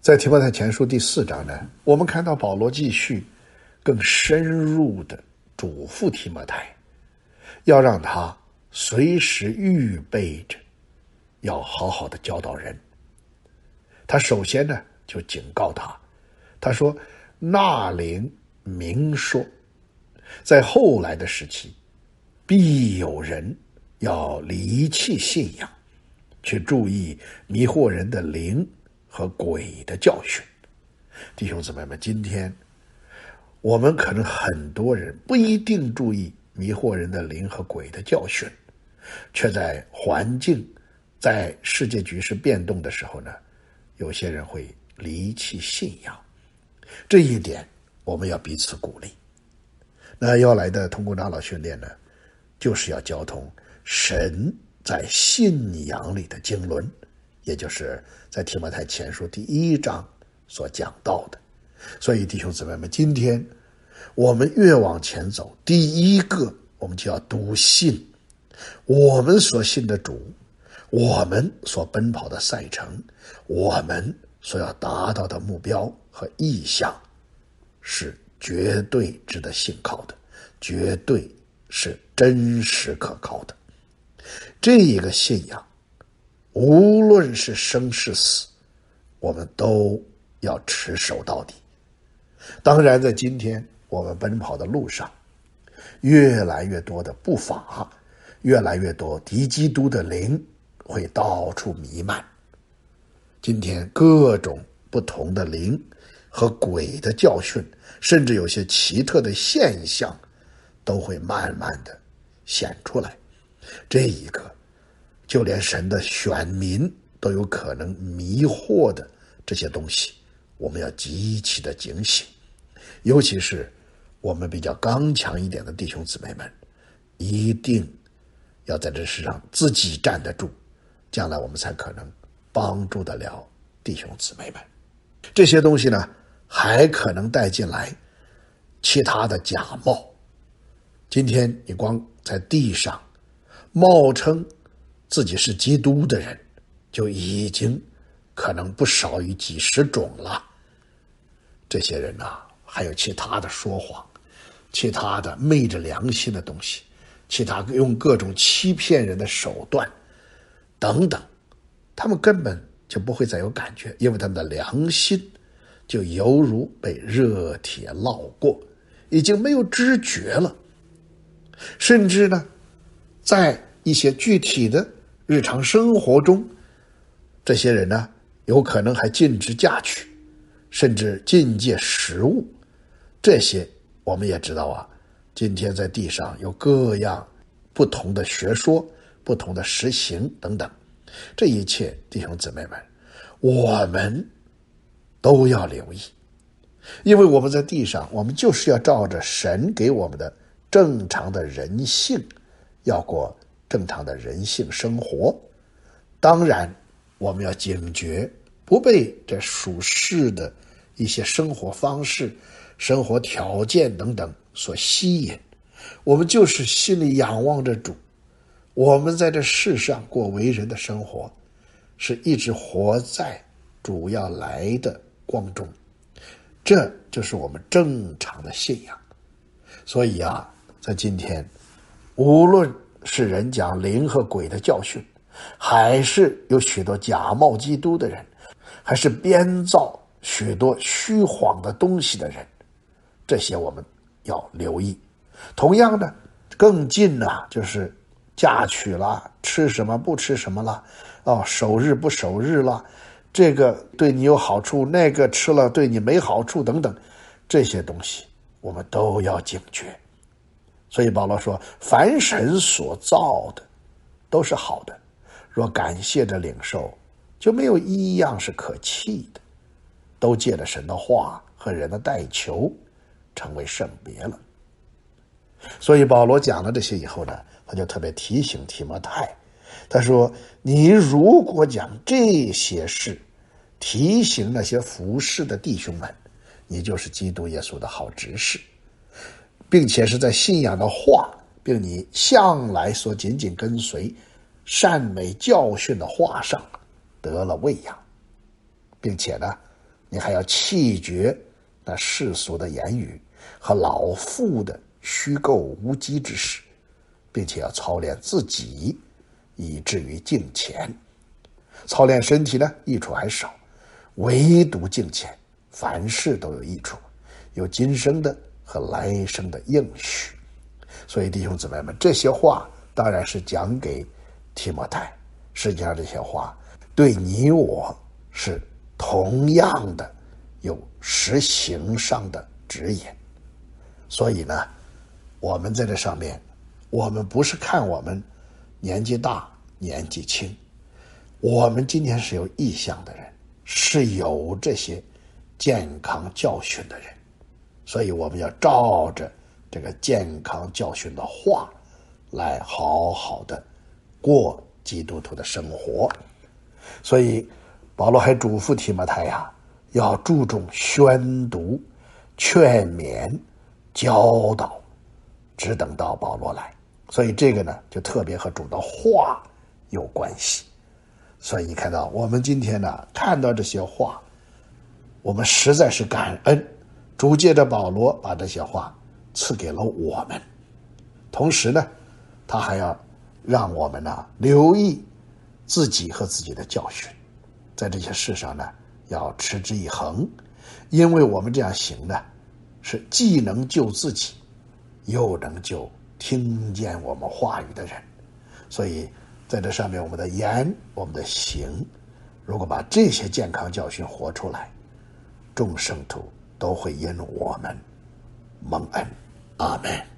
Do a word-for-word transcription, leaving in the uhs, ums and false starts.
在提摩太前书第四章呢，我们看到保罗继续更深入的嘱咐提摩太，要让他随时预备着，要好好的教导人。他首先呢就警告他，他说纳灵明说，在后来的时期，必有人要离弃信仰，去注意迷惑人的灵和鬼的教训。弟兄姊妹们，今天我们可能很多人不一定注意迷惑人的灵和鬼的教训，却在环境在世界局势变动的时候呢，有些人会离弃信仰。这一点我们要彼此鼓励。那要来的同工长老训练呢，就是要交通神在信仰里的经纶，也就是在提摩太前书第一章所讲到的。所以弟兄姊妹们，今天我们越往前走，第一个我们就要笃信我们所信的主，我们所奔跑的赛程，我们所要达到的目标和意向是绝对值得信靠的，绝对是真实可靠的。这一个信仰无论是生是死，我们都要持守到底。当然在今天我们奔跑的路上，越来越多的不法，越来越多敌基督的灵会到处弥漫。今天各种不同的灵和鬼的教训，甚至有些奇特的现象都会慢慢的显出来。这一个就连神的选民都有可能迷惑的这些东西，我们要极其的警醒。尤其是我们比较刚强一点的弟兄姊妹们，一定要在这世上自己站得住，将来我们才可能帮助得了弟兄姊妹们。这些东西呢，还可能带进来其他的假冒。今天你光在地上冒称自己是基督的人，就已经可能不少于几十种了。这些人啊，还有其他的说谎，其他的昧着良心的东西，其他用各种欺骗人的手段等等，他们根本就不会再有感觉，因为他们的良心就犹如被热铁烙过，已经没有知觉了。甚至呢，在一些具体的日常生活中，这些人呢，有可能还禁止嫁娶，甚至禁戒食物。这些我们也知道啊，今天在地上有各样不同的学说，不同的实行等等。这一切弟兄姊妹们，我们都要留意，因为我们在地上，我们就是要照着神给我们的正常的人性，要过正常的人性生活。当然我们要警觉，不被这属世的一些生活方式、生活条件等等所吸引。我们就是心里仰望着主，我们在这世上过为人的生活，是一直活在主要来的光中，这就是我们正常的信仰。所以啊，在今天，无论是人讲灵和鬼的教训，还是有许多假冒基督的人，还是编造许多虚谎的东西的人，这些我们要留意。同样的，更近啊，就是嫁娶啦，吃什么不吃什么啦，哦，守日不守日啦，这个对你有好处，那个吃了对你没好处等等，这些东西我们都要警觉。所以保罗说，凡神所造的都是好的，若感谢着领受，就没有一样是可弃的，都借着神的话和人的代求成为圣别了。所以保罗讲了这些以后呢，他就特别提醒提摩太，他说，你如果讲这些事，提醒那些服侍的弟兄们，你就是基督耶稣的好执事，并且是在信仰的话，并你向来所紧紧跟随善美教训的话上得了喂养，并且呢， 你还要弃绝那世俗的言语和老妇的虚构无稽之事，并且要操练自己，以至于敬虔。操练身体呢，益处还少，唯独敬虔，凡事都有益处，有今生的和来生的应许。所以弟兄姊妹们，这些话当然是讲给提摩太，实际上这些话对你我是同样的有实行上的指引。所以呢，我们在这上面，我们不是看我们年纪大年纪轻，我们今天是有意向的人，是有这些健康教训的人，所以我们要照着这个健康教训的话来好好的过基督徒的生活。所以保罗还嘱咐提摩太呀，要注重宣读、劝勉、教导，只等到保罗来。所以这个呢，就特别和主的话有关系。所以你看到我们今天呢，看到这些话，我们实在是感恩，主借着保罗把这些话赐给了我们。同时呢，他还要让我们呢留意自己和自己的教训，在这些事上呢要持之以恒，因为我们这样行呢，是既能救自己，又能救听见我们话语的人。所以在这上面，我们的言，我们的行，如果把这些健康教训活出来，众圣徒都会因我们蒙恩。阿们。